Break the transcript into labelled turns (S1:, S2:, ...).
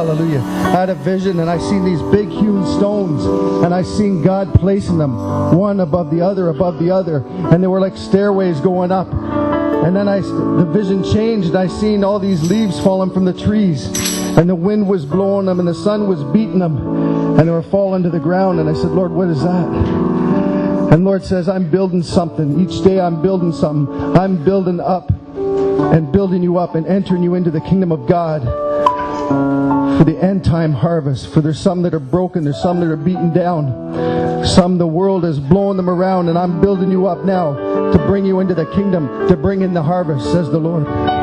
S1: Hallelujah. I had a vision and I seen these big hewn stones and I seen God placing them one above the other, and they were like stairways going up. And then the vision changed and I seen all these leaves falling from the trees, and the wind was blowing them and the sun was beating them, and they were falling to the ground. And I said, Lord, what is that? And Lord says, I'm building something. Each day I'm building something. I'm building up and building you up and entering you into the kingdom of God for the end time harvest. For there's some that are broken, there's some that are beaten down, some the world is blowing them around, and I'm building you up now to bring you into the kingdom, to bring in the harvest, says the Lord.